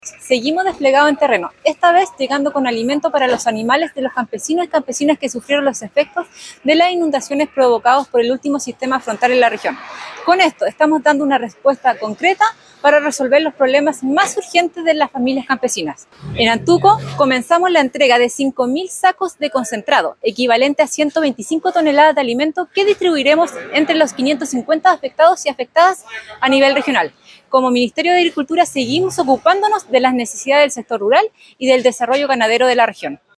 Seguimos desplegados en terreno, esta vez llegando con alimento para los animales de los campesinos y campesinas que sufrieron los efectos de las inundaciones provocados por el último sistema frontal en la región. Con esto estamos dando una respuesta concreta para resolver los problemas más urgentes de las familias campesinas. En Antuco comenzamos la entrega de 5.000 sacos de concentrado, equivalente a 125 toneladas de alimento que distribuiremos entre los 550 afectados y afectadas a nivel regional. Como Ministerio de Agricultura seguimos ocupándonos de las necesidades del sector rural y del desarrollo ganadero de la región.